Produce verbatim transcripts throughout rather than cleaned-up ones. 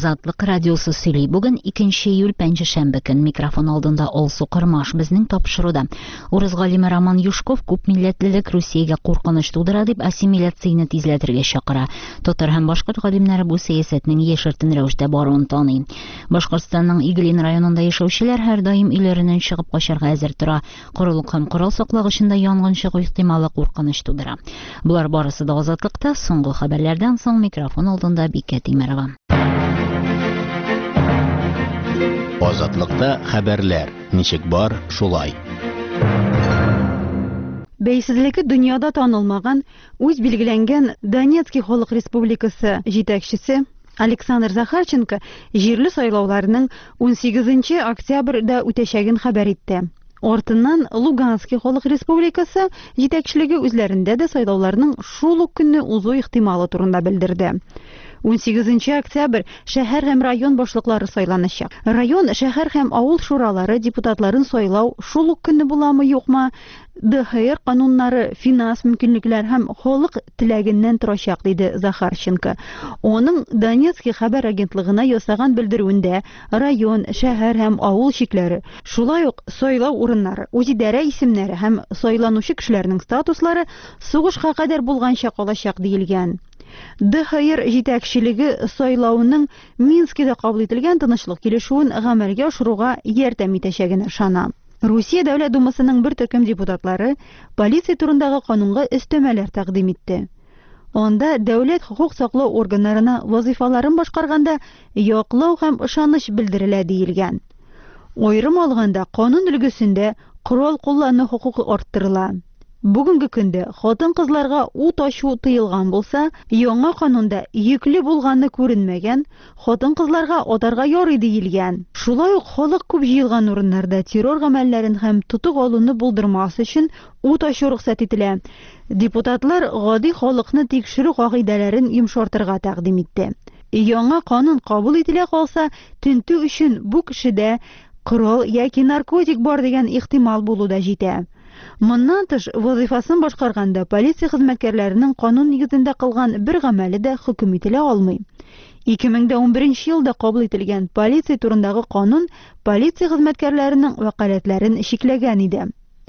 Азатлык радиосы сөйли. Бүген икенче июль пәнҗешәмбе көн микрофон алдында Алсу Кырмаш безнең тапшыруда. Урыс галиме Роман Юшков күп милләтлелек Русиягә куркыныч тудыра дип ассимиляцияне тизләтергә чакыра. Татар һәм башкорт галимнәре бу сәясәтнең яшертен рәвештә баруын таный. Башкортстанның Иглин районында яшәүчеләр һәр даим өйләреннән чыгып качарга әзер тора. Корылык һәм корал саклагычында янгын чыгу ихтималы куркыныч тудыра. Булар барысы да Азатлыкта. Соңгы хәбәрләрдән соң микрофон алдында Бикә Тимерова. Азатлыкта хәбәрләр. Ничек бар, шулай. Бәйсезлеке дөньяда танылмаган, үз билгеләнгән Донецкий Халык Республикасы җитәкчесе Александр Захарченко җирле сайлауларның ун сигезенче октябрьдә үтәчәген хәбәр итте. Артыннан Луганский Халык Республикасы җитәкчелеге үзләрендә дә сайлауларның шул ук көнне узу ихтималы турында белдерде. ун сигезенче октябрь шәһәр һәм район башлыклары сайланачак. Район, шәһәр һәм авыл шуралары депутатларын сайлау шул ук көнне буламы юкмы? ДХР кануннары, финанс мөмкинлекләр һәм халык теләгеннән торачак, диде Захарченко. Оның Донецкий хәбәр агентлыгына ясаган белдерүендә район, шәһәр һәм авыл чикләре, шулай ук сайлау урыннары, үзидарә исемнәре һәм сайланучы кешеләрнең статуслары сугышка кадәр булганча калачак диелгән. ДХР җитәкчелеге сайлауның Минскида кабул ителгән тынычлык килешүен гамәлгә ашыруга ярдәм итәчәгенә ышана. Русия Дәүләт Думасының бер төркем депутатлары полиция турындагы канунга өстәмәләр тәкъдим итте. Анда дәүләт хукук саклау органнарына вазифаларын башкарганда яклау һәм ышаныч белдерелә диелгән. Аерым алганда канун өлгесендә корал куллану хукукы арттырыла. Бүгенге көндә хатын-кызларга ут ачу тыелган булса, яңа канунда йөкле булганны күренмәгән, хатын-кызларга атарга ярый диелгән. Шулай ук халык күп җыелган урыннарда террор гамәлләрен һәм тотык алуны булдырмас өчен ут ачу рөхсәт ителә. Депутатлар гади халыкны тикшерү кагыйдәләрен йомшартырга тәкъдим итте. Яңа канун кабул ителә калса, тинтү өчен бу кешедә корал яки наркотик бар дигән ихтимал булу да җитә. Моннан тыш, вазифасын башкарганда полиция хезмәткәрләренең канун нигезендә кылган бер гамәле дә хөкем ителә алмый. ике мең ун беренче елда кабул ителгән полиция турындагы канун полиция хезмәткәрләренең вәкаләтләрен чикләгән иде.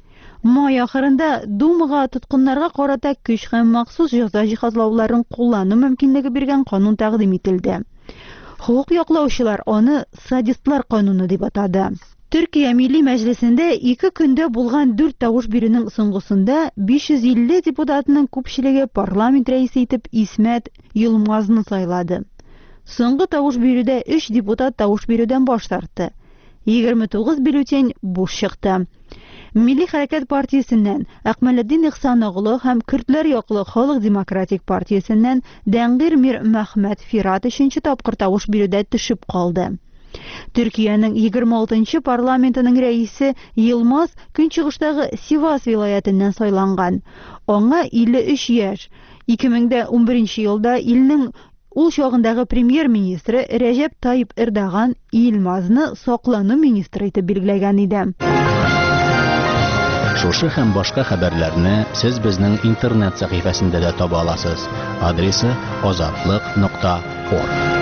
Май ахырында Думага тоткыннарга карата көч һәм махсус җәза җиһазлауларын куллану мөмкинлеге биргән канун тәкъдим ителде. Хукук яклаучылар аны садистлар кануны дип атады. Төркия Милли Мәҗлесендә ике көндә булган дүрт тавыш бирүнең соңгысында биш йөз илле депутатның күпчелеге парламент рәисе итеп Исмәт Йылмазны сайлады. Соңгы тавыш бирүдә өч депутат тавыш бирүдән баш тартты. егерме тугыз бюллетень буш чыкты. Милли хәрәкәт партиясеннән Әкмәлетдин Ихсан оглы һәм Көрдләр яклы Халык демократик партиясеннән Дәңгир Мир Мәхмәт Фират өченче тапкыр тавыш бирүдә төшеп калды. Төркиянең егерме алтынчы парламентының рәисе Йылмаз көнчыгыштагы Сивас вилаятыннан сайланган. Аңа илле өч яшь. ике мең ун беренче елда илнең ул чагындагы премьер-министры Рәҗәп Таyyip Эрдоган Йылмазны саклану министры итеп билгеләгән иде. Шушы һәм башка хәбәрләрне сез безнең интернет сәхифәсендә дә таба аласыз. Адресы азатлык нокта орг.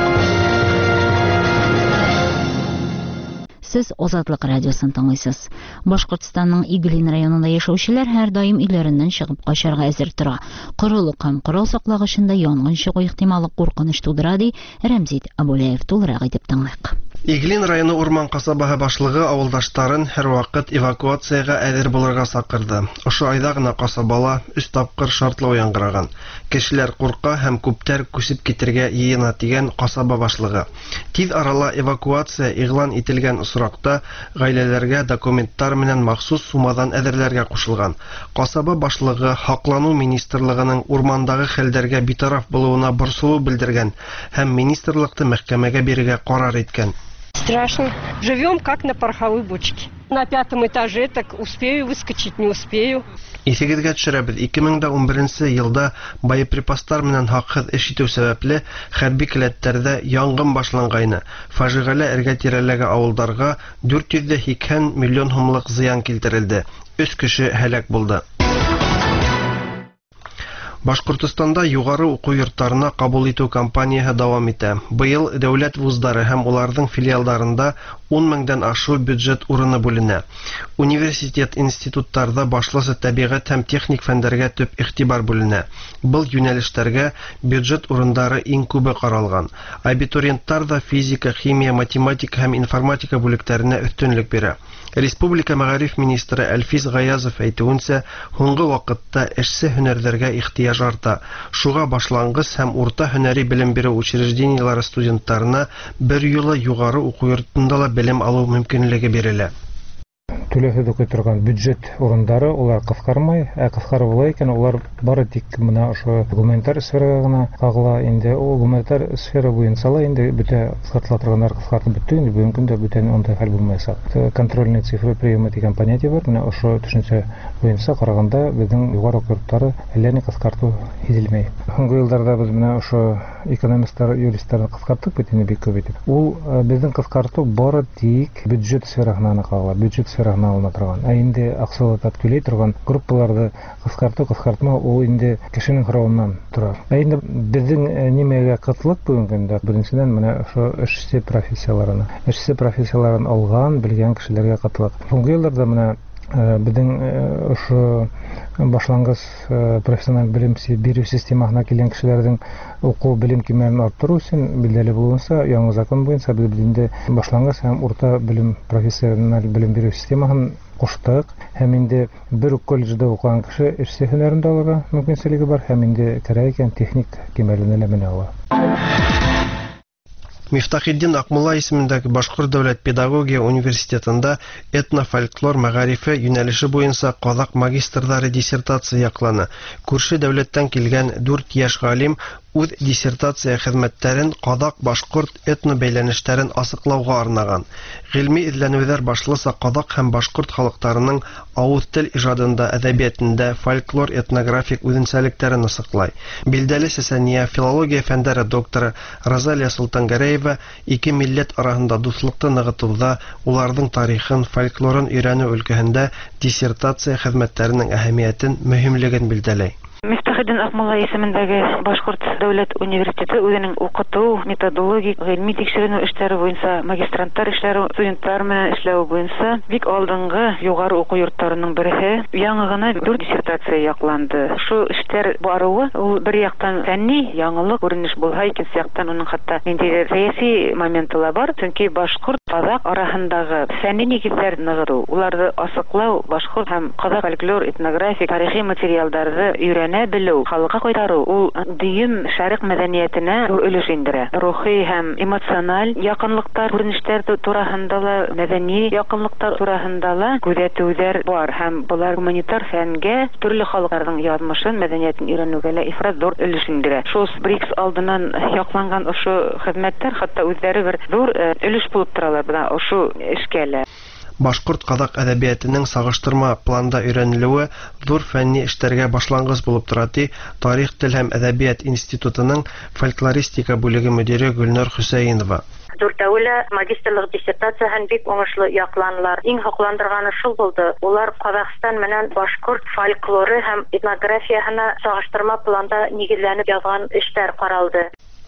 Сез Азатлык радиосын тыңлыйсыз. Башкортстанның Иглин районында яшәүчеләр һәр даим өйләреннән чыгып качарга әзер тора. Корылык һәм корал саклагычында янгын чыгу ихтималы куркыныч тудыра ди Рәмзит Абулаев тулырак итеп тыңлыйк. Иглин районы урман касабаһы башлыгы авылдаштарын һәрвакыт эвакуацияга әзер булырга сакырды. Ошо айда гына касабала өч тапкыр шартлау яңгыраган. Кешеләр курка һәм күптәр күсеп китергә йыена дигән касаба башлыгы. Тиз арала эвакуация игълан ителгән осракта гаиләләргә документтар менән махсус сумадан әзерләргә кушылган. Касаба башлыгы Хаклану министрлыгының урмандагы хәлләргә битараф булуына борсылу белдергән һәм министрлыкты мәхкәмәгә бирергә карар иткән. Страшно. Живем как на пороховой бочке. На пятом этаже так успею выскочить, не успею. Исегезгә төшерәбез, ике мең ун беренче елда боеприпастар менән хаксыз эш итү сәбәпле хәрби келәтләрдә янгын башлангайны. Фаҗигале эргә-тирәләге авылларга дүрт йөз сиксән миллион сумлык зыян килтерелде. Өч кеше һәлак булды. Башкортостанда югары уку йортларына кабул итү кампаниясе дәвам итә. Быел дәүләт вузлары һәм уларның филиалларында ун меңдән ашу бюджет урыны бүленә. Университет институттарда башлысы табигать һәм техник фәннәргә төп игътибар бүленә. Был юнәлештәргә бюджет урындары иң күбе каралган. Абитуриентлар да физика, химия, математика һәм информатика бүлекләренә өстенлек бирә. Республика мәгариф министры Әлфис Гаязов әйтүенчә, һуңгы вакытта эшсе һөнәрләргә ихтыяҗ арта. Шуңа башлангыч һәм урта һөнәри белем бирү учреждениеләре студентларына бер юлы югары уку йортында ла белем алу мөмкинлеге бирелә. Түләһе дә торган бюджет урындары улар кыскармай, ә кыскары була икән, улар бары тик менә ошо гуманитар сферага гына кагыла. Инде ул гуманитар сфера буенча ла инде бөтә кыскартыла торганнар кыскартып бетте, инде бүгенге көндә бүтән ондай хәл булмайса. Контрольный цифры приема дигән понятие бар. Менә ошо төшенчә буенча караганда безнең югары йортлары әллә ни кыскарту сизелмәй. Соңгы елларда без менә ошо экономистлар, юристларны кыскарттык бит инде бик күп итеп. Ул безнең кыскарту бары тик бюджет сферасына кагыла. Бюджет сферасына алына торган. Ә инде аксалатып түләй торган группаларды кыскарту, кыскартма ул инде кешенең каравыннан тора. Ә инде безнең нимәгә кытлык бүгенге көндә беренчедән менә ошо эшче профессияларына, эшче профессияларын алган, белгән кешеләргә кытлык. Соңгы елларда менә безнең ошо башлангыч профессиональ белем бирү системасына килгән кешеләрнең уку белем кимәлен арттыру өчен билгеле булганса, яңа закон буенча без инде башлангыч һәм урта белем профессиональ белем бирү системасын куштык. Һәм инде бер колледжда укыган кеше эшче һөнәрендә алырга мөмкинлеге бар, һәм инде кирәк икән техник кимәленә лә менә ала. Мифтахиддин Акмулла исемендәге Башкорт дәүләт педагогия университетында этно-фольклор мәгарифе юнәлеше буенча казак магистрдары диссертация якланы. Күрше дәүләттән килгән дүрт яшь галим үз диссертация хезмәтләрен казак-башкорт этно бәйләнешләрен асыклауга арнаган. Гыйльми эзләнүләр башлыса казак һәм башкорт халыкларының авыз тел иҗадында, әдәбиятында фольклор этнографик үзенчәлекләрен асыклай. Билдәле Сәсәния филология фәннәре докторы Розалия Султангәрәева ике милләт арасында дуслыкны ныгытуда, уларның тарихын, фольклорын өйрәнү өлкәһендә диссертация хезмәтләренең әһәмиятен, мөһимлеген билдәләй. Мифтахиддин Акмулла исемендәге Башкорт дәүләт университеты үзенең укыту, методологик, гыйльми тикшеренү эшләре буенча, магистрантлар эшләре, студентлар белән эшләү буенча бик алдынгы югары уку йортларының бере. Яңа гына дүрт диссертация якланды. Шу эшләр баруы ул бер яктан фәнни яңалык күренеш булса, икенче яктан уның хәтта инде сәяси моменты ла бар. Чөнки башкорт казак арасындагы фәнни нигезләр ныгыту, уларны асыклау, башкорт һәм казак фольклор, этнографик, тарихи материалларны өйрәнә белү, халыкка кайтару, ул дүйем шәрык мәдәниятенә зур өлеш индерә. Рухи һәм эмоциональ якынлыктар, күренешләр турысында ла, мәдәни якынлыктар турысында ла күзәтүләр бар һәм булар гуманитар фәнгә, төрле халыкларның язмышын, мәдәниятен өйрәнүгә лә ифрат зур өлеш индерә. Шул БРИКС алдыннан якланган ошо хезмәтләр хәтта үзләре бер зур өлеш булып торалар бу ошо эшкәлә. Башкорт казак әдәбиятының сагыштырма планда өйрәнелүе зур фәнни эшләргә башлангыч булып тора ди Тарих, тел һәм әдәбият институтының фольклористика бүлеге мөдире Гөлнур Хөсәенова. Дүртәүле магистрлык диссертацияһын бик уңышлы якланлар. Иң хокландырганы шул булды. Улар Казакстан менән башкорт фольклоры һәм этнографиясына сагыштырма планда нигезләнеп язган эшләр каралды.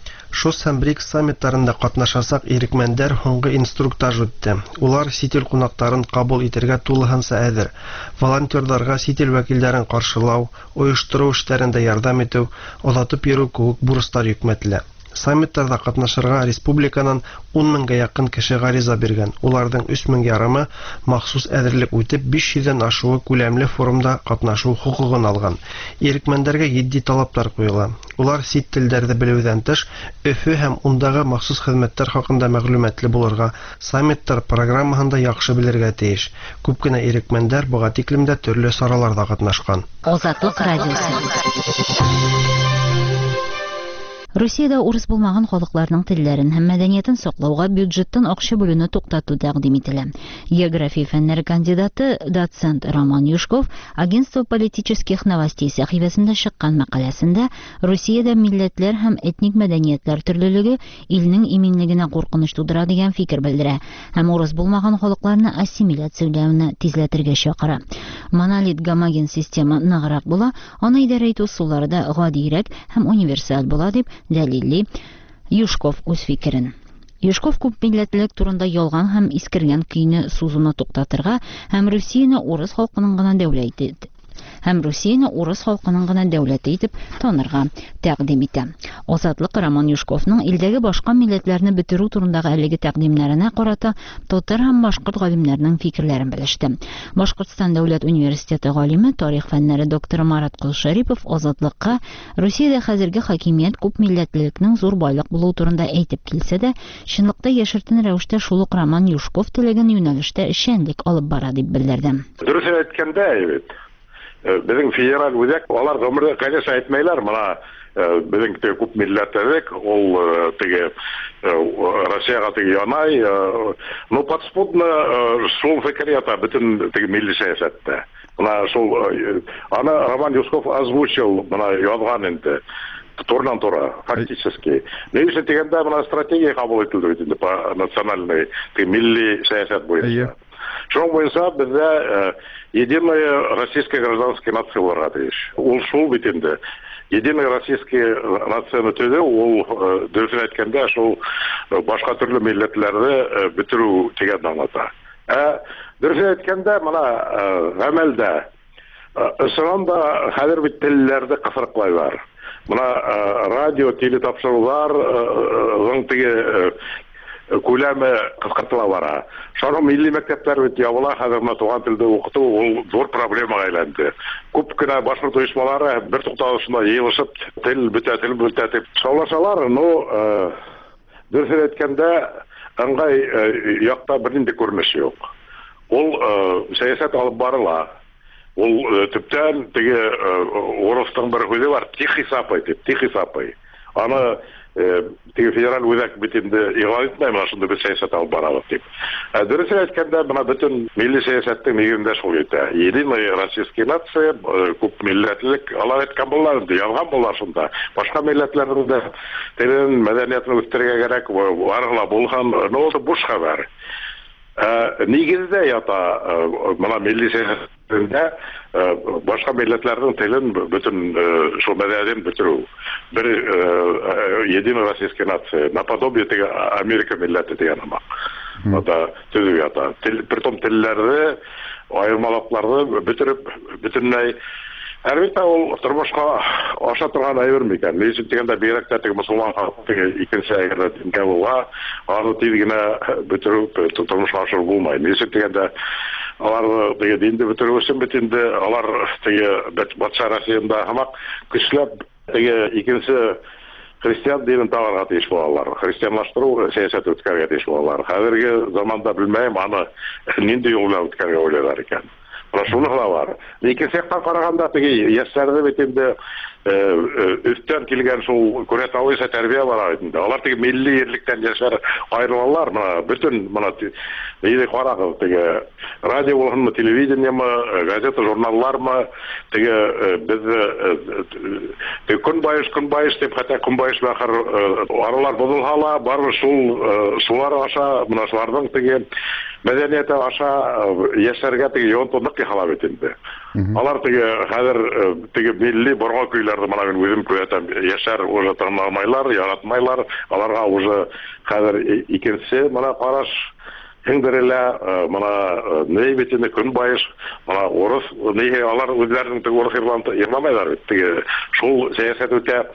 Шос һәм БРИКС саммитларында катнашасак ирекмәндәр һуңгы инструктаж үтте. Улар сит ил кунакларын кабул итәргә тулыһынча әзер. Волонтерларга сит ил вәкилләрен каршылау, оештыру эшләрендә ярдәм итү, озатып йөрү кебек бурычлар йөкмәтелә. Саммитларда катнашырга республиканың ун меңгә якын кеше гариза биргән. Уларның өч мең ярымы махсус әзерлек үтеп биш йөздән ашуы күләмле форумда катнашу хукугын алган. Ирекмәндәргә җитди талаплар куела. Улар сит телләрне белүдән тыш, Өфө һәм ундагы махсус хезмәтләр хакында мәгълүматлы булырга, саммиттар программаһында яхшы белергә тиеш. Күп кенә ирекмәндәр буга тиклемдә төрле сараларда катнашкан. Азатлык радиосы. Россиядә урыс булмаган халыкларның телләрен һәм мәдәниятен саклауга бюджеттан акча бүлүне туктату тәкъдим ителә. География фәннәре кандидаты доцент Роман Юшков агентство политических новостей сәхифәсендә чыккан мәкаләсендә Россиядә милләтләр һәм этник мәдәниятләр төрлелеге илнең иминлегенә куркыныч тудыра дигән фикер белдерә һәм урыс булмаган халыкларны ассимиляцияләүне тизләтергә чакыра. Монолит гомоген система ныграк була, аны идарә итү усуллары да гадиерәк һәм универсаль була дип дәлилли Юшков үз фикерен. Юшков күп милләтлелек турында ялган һәм искергән көйне сузуны туктатырга һәм Россияны урыс халкының гына дәүләт итеп һәм Россияны урыс халкының гына дәүләте итеп танырга тәкъдим итә. Азатлык Роман Юшковның илдәге башка милләтләрне бетерү турындагы әлеге тәкъдимнәренә карата татар һәм башкорт галимнәренең фикерләрен белеште. Башкортстан дәүләт университеты галиме, тарих фәннәре докторы Марат Кылшарипов Азатлыкка Россиядә хәзерге хакимият күп милләтлелекнең зур байлык булуы турында әйтеп килсә дә, чынлыкта яшертен рәвештә шул ук Роман Юшков теләгән юнәлештә эшчәнлек алып бара дип белдерде. Дөрес әйткәндә, әйбәт. Безнең федераль үзәк, алар гомердә, конечно, әйтмәйләр, мона безнең күп милләтлелек, ул теге Россиягә теге янай, но подспудно шул фикерията бөтен теге милли сәясәттә. Мона шул аны Роман Юшков озвучил, мона язган инде. Турнан тура, фактически. Нәйсе дигәндә мона стратегия кабул ителде инде по национальной теге милли сәясәт буенча. Шуң буенча бездә единая российская гражданская нация булырга тиеш. Ул шул бит инде. Единая российская нацияны төзү, ул дөрес әйткәндә шул башка төрле милләтләрне бетерү дигән аңлата. Ә дөрес әйткәндә мона гамәлдә ысыранда хәзер бит телләрдә кысырыклайлар. Мона радио, телетапшырулар гың теге күләме кыскартыла бара. Шуны милли мәктәпләр бит ябыла, хәзер туган телдә укыту ул зур проблемага әйләнде. Күп кенә башкорт оешмалары бер тукталышында йыелышып, тел бетә, тел бетә дип шаулашалар, но дөрес әйткәндә ыңгай якта бернинди күренеш юк. Ул сәясәт алып барыла. Ул төптән теге урыстың бер хүзе бар, тихий сапай дип, тихий сапай. Аны теге федераль үзәк бит инде игълан итмәй, менә шунда бер сәясәт алып барабыз дип. Дөрес әйткәндә, менә бөтен милли сәясәттең нигезендә шул итә. Единая российская нация, күп милләтлелек, алар әйткән булар инде, язган булар шунда. Башка милләтләрнең дә телен, мәдәниятен үстерергә кирәк, барыгла булган, но ул буш хәбәр. Нигездә ята моны милли сәясәттә башка милләтләрнең телен бөтен шул мәдәниятен бетерү. Бер единая российская нация, наподобие теге Америка милләте дигән ама. Ата төзү ята. Притом телләрне, аермалыкларны бетереп, бөтенләй Әлбәттә, ул тормышка аша торган әйбер микән. Ничек дигәндә бигрәк теге мусулман халкы икенче әгәрдә дингә була, аны тиз генә бетерү тормышка ашыру булмай. Ничек дигәндә алар теге динде бетерү өчен бит инде алар теге батша Россиядә хамак көчләп теге икенче христиан динен табарга тиеш булалар. Христианлаштыру сәясәт үткәргә тиеш булалар. Хәзерге заманда белмәйм, аны нинди юл белән үткәргә уйлыйлар икән. Шуны бар. Икенче яктан караганда теге яшьләрдә бит инде өстән килгән шул күрәтавыйса тәрбия бар инде. Алар теге милли ирлектән яшәр айрылалар, моны бөтен моны нидә карагыз теге радио булганмы, телевидениемы, газета, журналлармы, теге без теге көнбайыш көнбайыш дип хәтта көнбайыш бахыр аралар булгалар, бар шул шулар аша, моны шуларның теге мәдәнияте аша яшәргә теге йонтылык халап итенде. Алар теге хәзер теге милли борга көйләрне моны мин үзем күрәтәм. Яшәр уже тыңламайлар, яратмайлар. Аларга уже хәзер икенче моны караш хәңдерелә, моны ней битене көнбайыш, моны урыс, ней алар үзләренең теге урыс ирланты ирламайлар. Теге шул сәясәт үтә.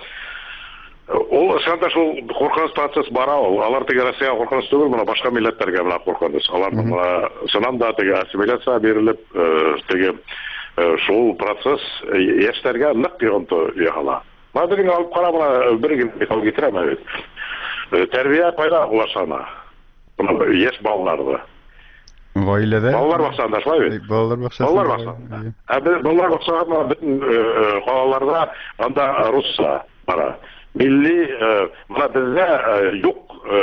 Ул шунда шул куркыныч процесс бара, алар теге Россия куркыныч түгел, моны башка милләтләргә моны куркыныч. Алар моны шунда теге ассимиляция бирелеп, теге шул процесс яшьләргә нык йогынты яһала. Моны бер алып карап, бер генә кал китерәм бит. Тәрбия пайда булашана. Моны яшь балаларда. Гаиләдә? Балалар баксасында шулай бит. Балалар баксасында. Балалар баксасында. Ә балалар баксасында бөтен калаларда анда русса бара. Milli mana bizde yok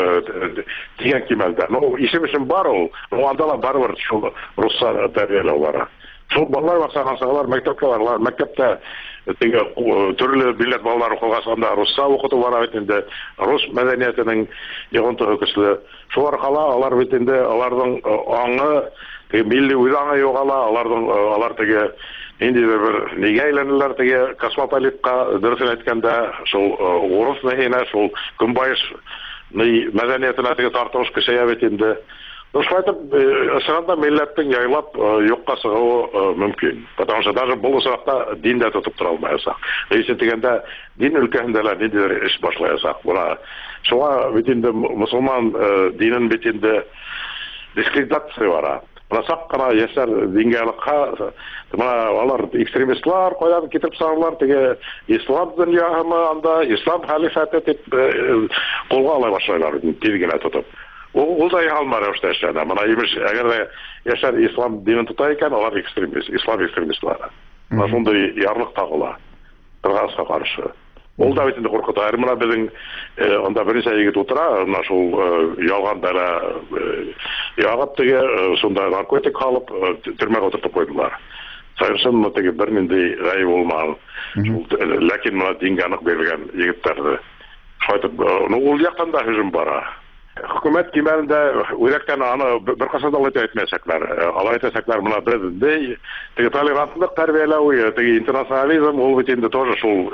diyen kimelde. No işim için var ol. No andala var var şu Ruslar terbiyeli olarak. Şu ballar baksan sağlar mektepte varlar. Mektepte türlü millet ballar okugasında Rusça okutu var bitinde. Rus medeniyetinin yığıntı kıslı. Şu arkalı alar bitinde alardan anı milli uydanı yok ala alardan alar tege Indi bir nege aylanırlar tege kosmopolitka dürüsün aytkanda şol Orus nehine şol Күнбайыш мәдәниятенә теге тартылыш көчәя бит инде. Ошайтып ысыранда милләттең яйлап юкка сыгуы мөмкин. Потому что даже бу сыракта дин дә тотып тора алмаячак. Әйсе дигәндә дин өлкәһендә лә ниндидер эш башлаячак. Була шуңа бит инде мусулман динен бит инде дискредитация бара. Расак кына яшәр дингәлеккә мына алар экстремистлар каян китеп сарлар теге ислам дөньяһы анда ислам халифаты дип кулга ала башлайлар тизгенә тотып. Ул да ялмар эштәшәдә. Мына имеш әгәр дә яшәр ислам динен тота икән алар экстремист, ислам экстремистлары. Мына шундый ярлык тагыла. Торгаска каршы. Ул да бит инде куркыта. Мына безнең анда беренче егет утыра, мына шул ялган дәла ягып теге шунда наркотик алып төрмәгә утыртып куйдылар. Совершенно теге бер нинди гай булмаган. Ләкин мына дингә анык биргән егетләрне шайтып, ну ул яктан да һөҗүм бара. Хөкүмәт кимәлендә үрәктән аны бер кашада алып әйтмәсәкләр, алай әйтсәкләр мына бездә теге толерантлык тәрбияләү, теге интернационализм ул бит инде тоже шул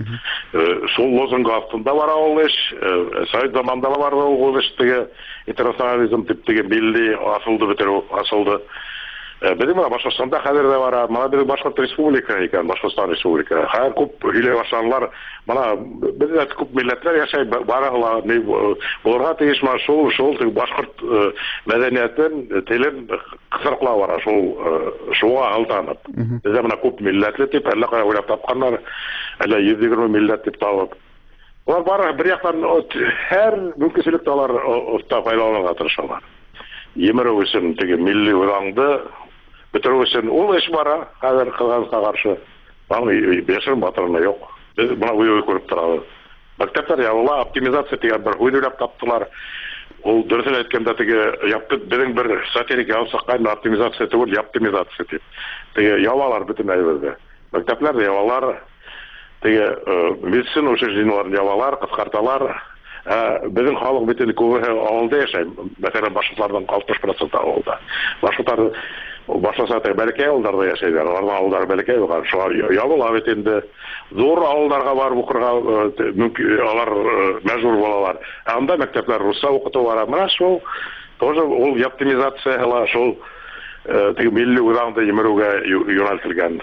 шул лозунг астында бара ул эш, Совет заманында бар ул эш теге интернационализм дип теге милли асылды бетерү асылды. Bizim Башкортстанда хәзер дә бара, мына бер Башкорт республика икән, Башкортстан республика. Һәр күп һөйләй башланлар, мына бездә күп милләтләр яшәй, баралар, булырга тиешме шул, шул Башкорт мәдәниятен, телен кысырклау бара, шул шуга алданып. Бездә мына күп милләтле дип, әллә кая уйлап тапканнар, әллә йөз егерме милләт дип табып. Алар бара бер яктан һәр мөмкинлекне алар файдаланырга тырышалар. Емеру өчен теге милли уйлаңды бетерү өчен ул эш бара, хәзер кылганга каршы. Аны яшерен батырына юк. Без моны уйлап күреп торабыз. Мәктәпләр ябыла, оптимизация дигән бер уйлап таптылар. Ул дөресен әйткәндә теге япты безнең бер сатирик яусаккан оптимизация түгел, оптимизация дип. Теге ябалар бөтен әйбердә. Мәктәпләр ябалар, теге медицина учрежденияларын ябалар, кыскарталар. Безнең халык бөтен күбе авылда яшәй. Мәсәлән, башкортлардан алтмыш процент авылда. Башкортлар башласа да бәләкәй авылларда яшәйләр. Аларның авыллары бәләкәй булган. Шуңа ябыла бит инде. Зур авылларга барып укырга мөмкин алар мәҗбүр булалар. Анда мәктәпләр русча укыту бара. Менә шул тоже ул оптимизация һәла шул теге милли уйлаңды емерүгә юнәлтелгән.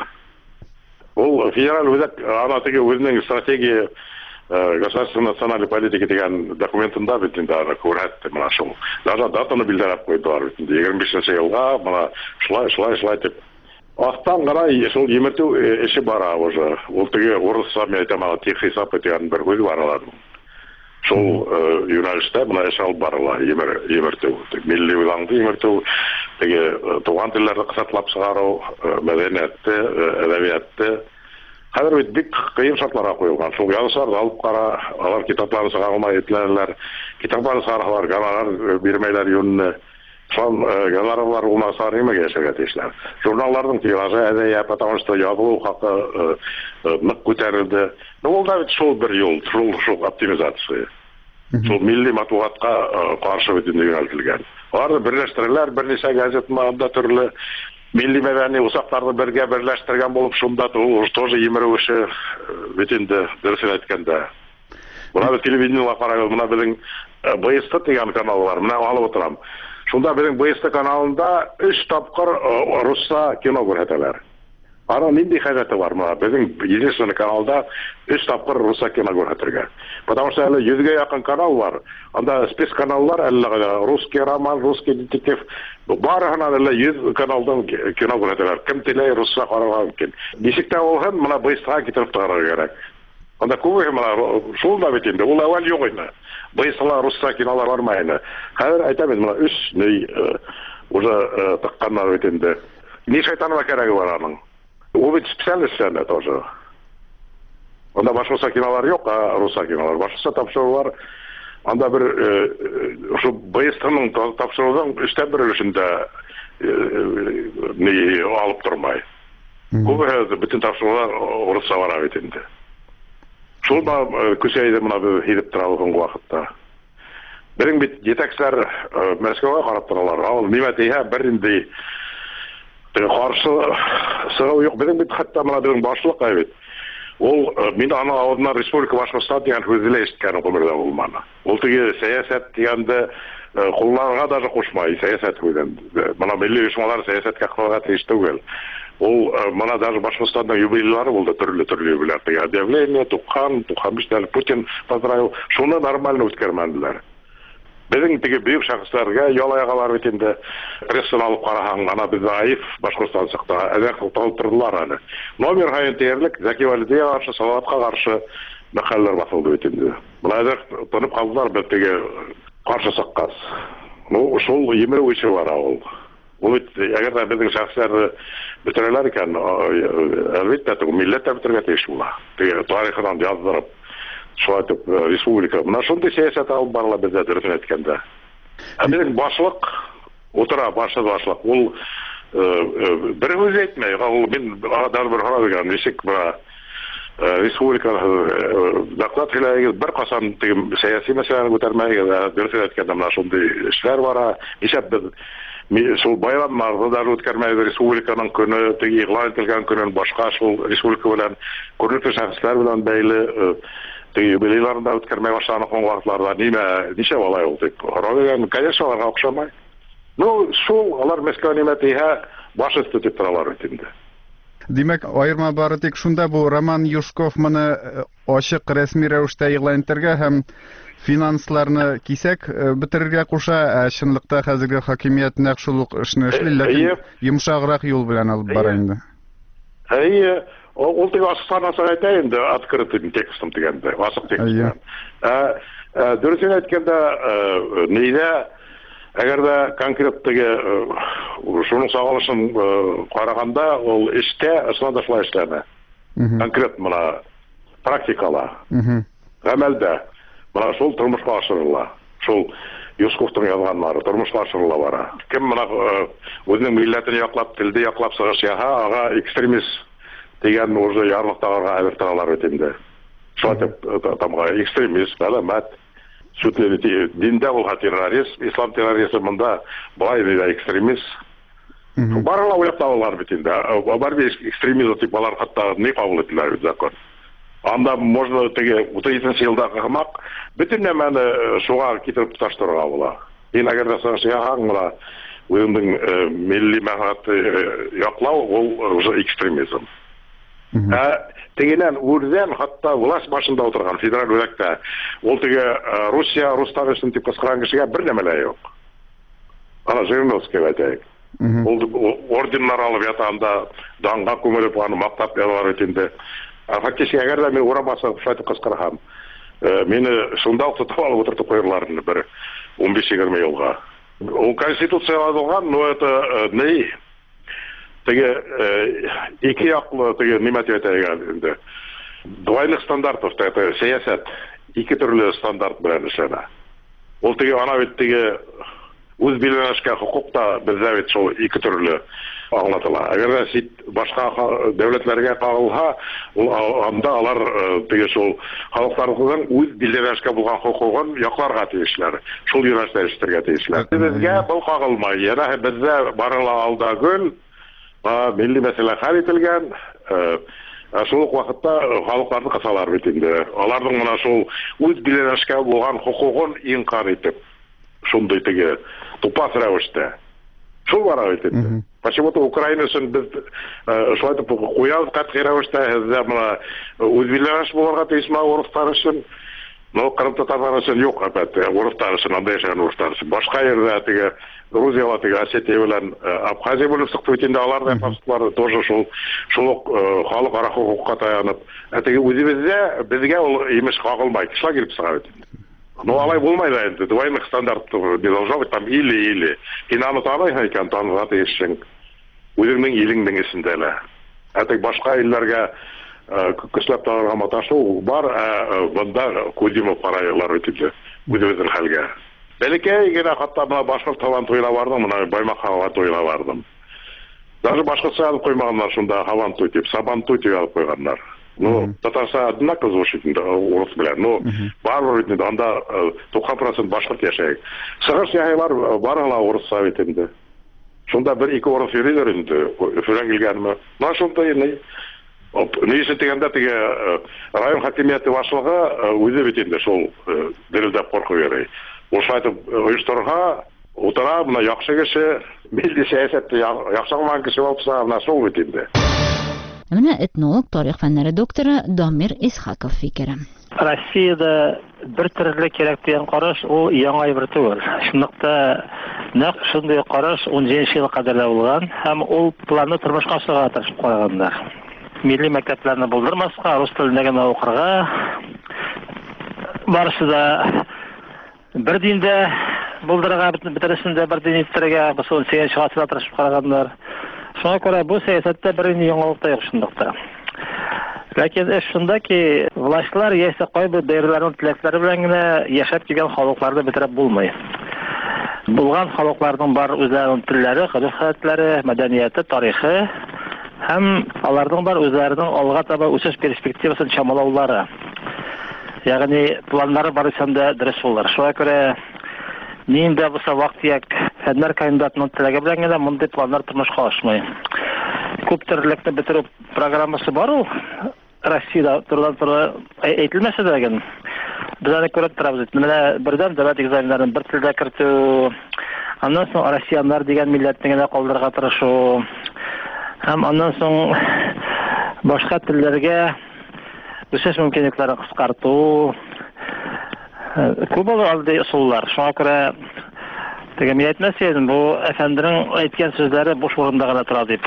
Ул федераль үзәк ана теге үзенең стратегия государственной национальной политики дигән документында бит инде аны күрһәтте менә шул. Даже датаны билдереп куйдылар бит инде егерме бишенче елга менә шулай шулай шулай дип. Астан гына шул емертү эше бара уже. Ул теге урысча әйтәм, тих хисап дигән бер үз баралар. Шул юнәлештә менә эш алып барыла, емертү. Милли уйлаңды емертү, теге туган телләрне кысатлап чыгару, мәдәниятте, әдәбиятте хәзер бит бик кыен шартларга куелган. Шул язучылар алып кара, алар китапларын сыга алмай итләрләр. Китапларын сыгаралар, гонорар бирмәйләр юнны. Шул гонорарлар уна сарымыга яшәргә тиешләр. Журналларның тиражы әдәя, потому что ябылу хакы нык күтәрелде. Ул да бит шул бер юл, шул шул оптимизация. Шул милли матбугатка каршы бит юнәлтелгән. Алар берләштерәләр, берничә газеталарда төрле Milli мәдәни усакларны бергә берләштергән булып шунда ул тоже емерү эше бит инде дөресен әйткәндә. Буны телевидениелар карагыз, моны безнең бэ эс тэ дигән канал бар, менә алып утырам. Шунда безнең бэ эс тэ каналында өч тапкыр русча кино күрһәтәләр. Ара нинди хәзәте бар моны? Безнең единственный каналда өч тапкыр русча кино күрһәтергә. Потому что әле йөзгә якын канал бар. Анда спецканаллар әллә русский роман, русский детектив барыгына әллә йөз каналдан кино күрһәтәләр. Кем теләй русча карарга мөмкин. Ничек тә булһын, моны бэ эс тэ китереп тыгарга кирәк. Анда күбе моны шул да бит инде. Ул әвәл юк иде. бэ эс тэ русча кинолар бармый инде. Хәзер әйтәм инде, моны өч ней уже тыкканнар бит инде. Ни шайтанга кирәге бар аның? Ул бит специалист сәнә тоже. Анда башкача кинолар юк, а русча кинолар. Башкача тапшырулар анда бер ошо БСТның тапшырудың үчтән бер өлешендә не алып тормай. Күбе бүтән тапшырулар русча бара бит инде. Шул да күсәйдә менә һидеп торалган вакытта. Берең бит жетәкчеләр Мәскәүгә карап торалар. Ал нимә дия бер инде каршы сыгау юк. Берең бит хәтта менә безнең башлык бит. Ул мин аны алдына республика башкаласы дигән хүзелә ишеткән гомердә булманы. Ул теге сәясәт дигәндә кулларга даже кушмай сәясәт күргән. Менә милли оешмалар сәясәткә кылырга тиеш түгел. Ул менә даже башкаласының юбилейлары булды, төрле-төрле юбилейлар. Объявление, Тухан, Тухан биштән Путин поздравил. Шуны нормально үткәрмәделәр. Безнең теге бөек шәхесләргә ялаягалар бит инде прессын алып караһаң, ана без заиф Башкортстан сакта, әзәк талтырдылар аны. Номер һайын тиярлек Заки Валидиевга каршы, Салаватка каршы мәкаләләр басылды бит инде. Буны әзәк тонып калдылар бит теге каршы саккас. Ну, шул емер үче бар ул. Ул бит әгәр дә безнең шәхесләр бетерәләр икән, әлбәттә теге милләт бетергә тиеш була. Теге тарихын яздырып шулай итеп республика. Менә шундый сәясәт алып барыла бездә дөресен әйткәндә. Ә безнең башлык утыра, башы башлык. Ул бер үзе әйтмәй, ул мин дар бер хараган ничек бара республика доклад хиләгә бер касан теге сәяси мәсьәләне күтәрмәгә дөресен әйткәндә менә шундый эшләр бара. Ишәп без шул байрамнарда да үткәрмәгә республиканың көне, теге игълан ителгән көнен башка шул республика белән күренекле шәхесләр белән бәйле юбилейларында үткәрмәй башлаган вакытларда нимә ничә алай ул дип хараган, конечно, аларга охшамай. Ну, шул алар Мәскәү нимә тиһә баш өсте дип торалар бит инде. Димәк, аерма бары тик шунда бу Роман Юшков моны ачык рәсми рәвештә игълан итәргә һәм финансларны кисәк бетерергә куша, ә чынлыкта хәзерге хакимият нәкъ шул ук эшне эшли, ләкин йомшаграк юл белән алып бара инде. Әйе. Ул теге асыктан әйтә инде, открытый текстым дигәндә, асык текстым. Ә дөресен әйткәндә, нидә әгәр дә конкрет теге шуның сагалышын караганда, ул эштә ысында шулай эшләнә. Конкрет менә практикала. Гамәлдә менә шул тормышка ашырыла. Шул Юсковтың язганнары тормышка ашырыла бара. Кем менә үзенең милләтен яклап, телде яклап сыгыш яһа, ага экстремист дигән уже ярлыктагыга әбер торалар бит инде. Шулай тамга экстремист, мәгълүмат, сүтле диндә ул террорист, ислам терроризмында бай дип экстремист. Барыла уйлап табылар бит инде. Бар бит экстремизм дип алар хатта не кабул ителәр бит закон. Анда можно теге утырыйсынчы елдагы хымак бөтен нәмәне шуга китереп туташтырырга була. Ин әгәр дә сагыш яһаңла үзенең милли мәгълүмат яклау ул уже экстремизм. Ә тегенән үрдән хатта власть башында утырган федераль вәкилдә ул теге Русия, Рустам өчен дип кыскырган кешегә бер нәмә лә юк. Ана Жириновский әйтә. Ул орденнар алып ята, анда данга күмелеп аны мактап ялар итенде. Фактически әгәр дә мин урамаса шайтып кыскырган. Мине шунда ук тотып алып утыртып куйырлар бер он биш егерме елга. Ул конституция язылган, но это не теге ике яклы теге нимә әйтәгән инде. Двойных стандартов, это сәясәт, ике төрле стандарт белән эшләнә. Ул теге ана бит теге үз билгеләшкән хукукта бездә бит шул ике төрле аңлатыла. Әгәр дә сит башка дәүләтләргә кагылса, ул анда алар теге шул халыкларның үз билгеләшкән булган хукугын якларга тиешләр. Шул юнәлештә эшләргә тиешләр. Безгә бу кагылмай. Яна бездә барыла алда гөл милли мәсьәлә хәл ителгән, шул ук вакытта халыкларны кысалар бит инде. Аларның менә шул үз билгеләшкән булган хукугын инкар итеп, шундый теге тупас рәвештә. Шул бара бит инде. Почему-то Украина өчен без шулай дип куябыз катгый рәвештә, һәзер менә үз билгеләш булырга тиешме урыслар өчен. Но Кырым татарлары өчен юк, әлбәттә, урыслар өчен, анда яшәгән урыслар өчен. Башка ердә теге Грузияга теге Осетия белән Абхазия булып сыкты бит инде, алар да фастлары тоже шул шул ук халыкара хукукка таянып. Ә теге үзебездә безгә ул имеш кагылмай, кышла килеп сыга бит. Но алай булмай да инде. Двойных стандартов не должно быть там или-или. Инаны таный икән, таныга тиешсең. Үзеңнең илеңнең исендә лә. Ә теге башка илләргә көчләп тагырга маташу бар, бында Кудимов парайлар үтүлдү. Үдүбүздүн халга. Бәләкәй генә хатта мына башкорт таван тойлап бардым, мына Баймак хава тойлап бардым. Даже башкортча алып коймаганнар шунда хаван той дип, сабан той дип алып койганнар. Ну, татарча одинаково звучит, урыс белән. Ну, барбыр инде анда тоқсан процент башкорт яшәй. Сыгыш яһайлар барыла урыс совет инде. Шунда бер ике урыс йөриләр инде, Өфөдән килгәнме? Мына шунда инде. Нейсе дигәндә теге район хакимияте башлыгы үзе бит инде шул дөрелдәп куркып йөри. Ул шайтып оештырга утыра, мына яхшы кеше, милли сәясәтте яхшы аңлаган кеше булса, мына шул бит инде. Менә этнолог, тарих фәннәре докторы Дамир Исхаков фикере. Россиядә бер төрле кирәк дигән караш ул яңа бер түгел. Шундыйда нәкъ шундый караш он җиденче ел кадәрле булган һәм ул планны тормышка ашырга тырышып куйганнар. Милли мәктәпләрне булдырмаска, рус телендә генә укырга, барысы да бер диндә булдырырга, бөтенесендә бер дин иттерергә, бу сон сәясәт чыгасына тырышып караганнар. Шуңа күрә бу сәясәттә бер яңалык та юк шундыйда. Ләкин эш шунда ки, властьлар яисә кайбер даирләрнең теләкләре белән генә яшәп килгән халыкларны бетереп булмый. Булган халыкларның бар үзләренең телләре, гадәтләре, мәдәнияте, тарихы һәм аларның бар үзләренең алга таба үсеш перспективасын чамалаулары. Ягъни планнары бар исәндә дөрес булыр. Шуңа күрә нинди булса вакыт фәннәр кандидатының теләге белән генә мондый планнар тормышка ашмый. Күп төрлекне бетерү программасы бар ул Россиядә турыдан-туры әйтелмәсә дә генә. Без аны күреп торабыз. Менә бердән дәүләт экзаменнарын бер телдә кертү, аннан соң россияннар дигән милләтне генә калдырырга тырышу, һәм аннан соң башка телләргә үсеш мөмкинлекләрен кыскарту. Күп алды усуллар. Шуңа күрә теге мин әйтмәсәм, бу әфәнденең әйткән сүзләре буш урында гына тора дип.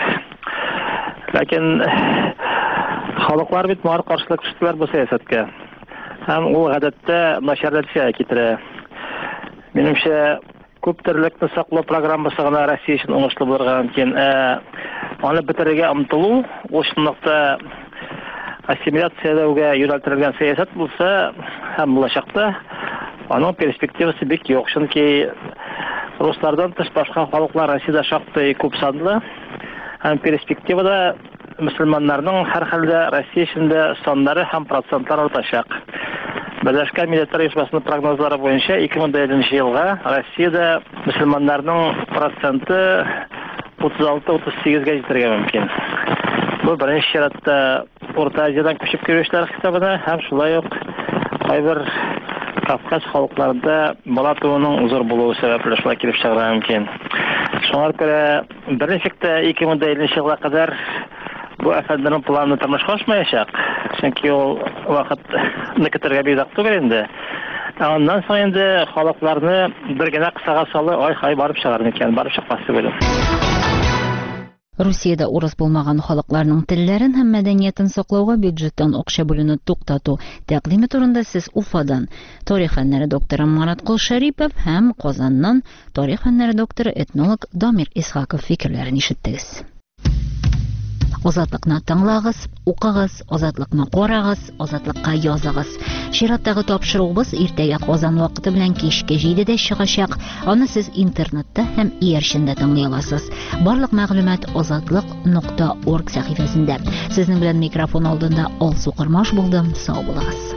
Ләкин халыклар бит мар каршылык күрсәтәләр бу сәясәткә. Һәм ул гадәттә начарлатча китерә. Минемчә, күп төрлекне саклау программасы гына Россия өчен уңышлы булырга мөмкин. Ә аны бетерергә омтылу, ул шундыйда ассимиляцияләүгә юнәлтелгән сәясәт булса, һәм булачакта аның перспективасы бик юк. Чөнки руслардан тыш башка халыклар Россиядә шактый күп санлы. Һәм перспективада мөселманнарның һәр хәлдә Россия эчендә саннары һәм процентлар артачак. Берләшкән Милләтләр Оешмасының прогнозлары буенча ике мең җиденче елга Россиядә мөселманнарның проценты утыз алты утыз сигезгә җитәргә мөмкин. Бу беренче чиратта Орта Азиядан күчеп килүчеләр хисабына һәм шулай ук кайбер Кавказ халыкларында бала тууның зур булуы сәбәпле шулай килеп чыгарга мөмкин. Шуңа күрә беренчектә ике мең җиденче елга кадәр бу әфәнденең планы тормышка ашмаячак. Чөнки ул вакытны көтәргә бик түгел инде. Аннан соң инде халыкларны бер генә кысага салы ай-хай барып чыгар микән, барып чыкмас түгел. Русиядә урыс булмаган халыкларның телләрен һәм мәдәниятен саклауга бюджеттан акча бүленү туктату тәкъдиме турында сез Уфадан тарих фәннәре докторы Марат Кулшарипов һәм Казаннан тарих фәннәре докторы этнолог Дамир Исхаков фикерләрен ишеттегез. Азатлыкны тыңлагыз, укыгыз, азатлыкны карагыз, азатлыкка языгыз. Чираттагы тапшыруыбыз иртәгә Казан вакыты белән кичке җидедә чыгачак. Аны сез интернетта һәм иярчендә тыңлый аласыз. Барлык мәгълүмат азатлык нокта орг сәхифәсендә. Сезнең белән микрофон алдында Алсу Кырмаш булдым. Сау булыгыз.